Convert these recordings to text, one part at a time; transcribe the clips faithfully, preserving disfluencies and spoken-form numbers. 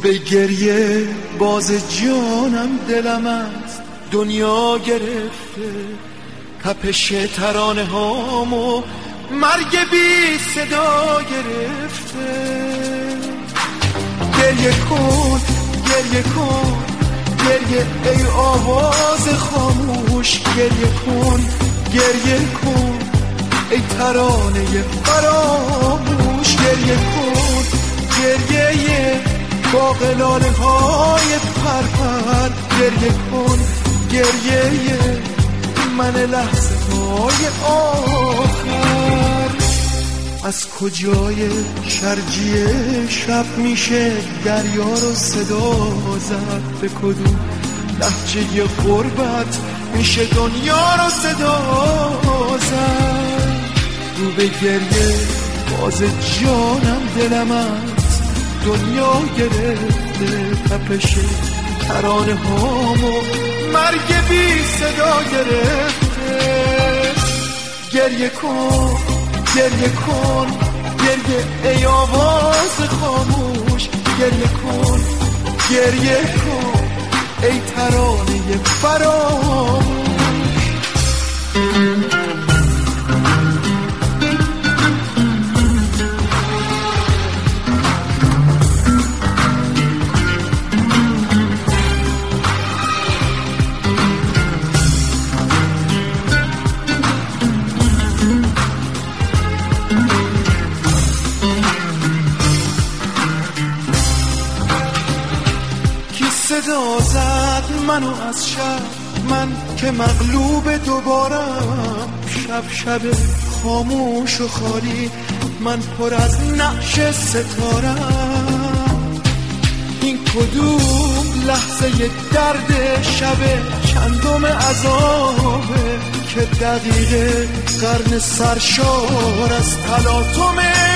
به گریه باز جانم دلم از دنیا گرفته، تپش ترانه هامو مرگ بی صدا گرفته. گریه کن گریه کن گریه ای آواز خاموش، گریه کن گریه کن ای ترانه فراموش، گریه کن گریه باقلاله های پرپر، گریه کن گریه من لحظه های آخر. از کجای شرجی شب میشه دریا رو صدا زد، به کدوم لهجه غربت میشه دنیا رو صدا زد. رو به گریه باز جانم دلم از دنیا گرفته، تپش ترانه هامو مرگ بی صدا گرفته. گریه کن گریه کن گریه ای آواز خاموش، گریه کن گریه کن ای ترانه فراموش. صدا زد منو از شب، من که مغلوب دوبارم، شب شب خاموش و خالی، من پر از نقش ستارم. این کدوم لحظه درد شب چندم عذابه که دقیقه قرن سرشار از تلاطم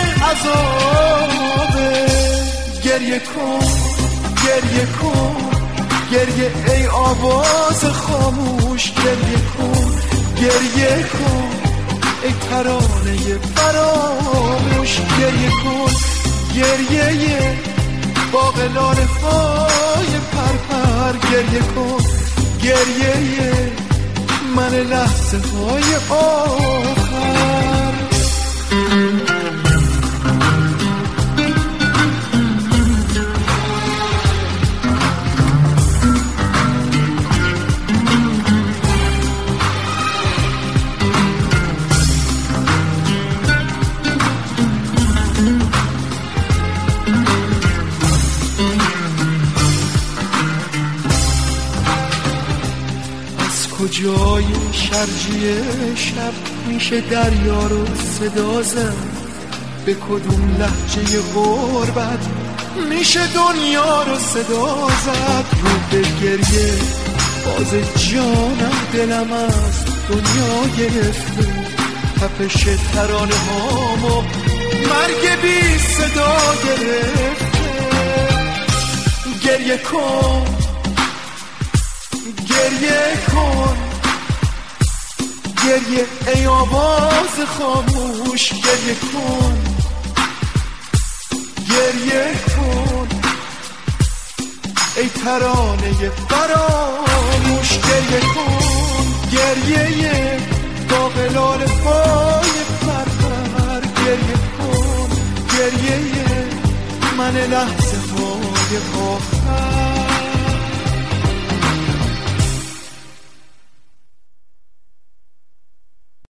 عذابه. گریه کن گریه کن گریه ای آواز خاموش، گریه کن گریه کن ای ترانه فراموش، گریه کن گریه باقلاله های پرپر، گریه کن گریه من لحظه های آخر. کجای شرجی شب میشه دریا رو صدا زد، به کدوم لهجه غربت میشه دنیا رو صدا زد. رو به گریه باز جانم دلم از دنیا گرفته، تپش ترانه هامو مرگ بی صدا گرفته. گریه کن گریه کن گریه ای آواز خاموش، گریه کن گریه کن ای ترانه فراموش، گریه کن گریه باقلاله های پرپر، گریه کن گریه من لحظه های آخر.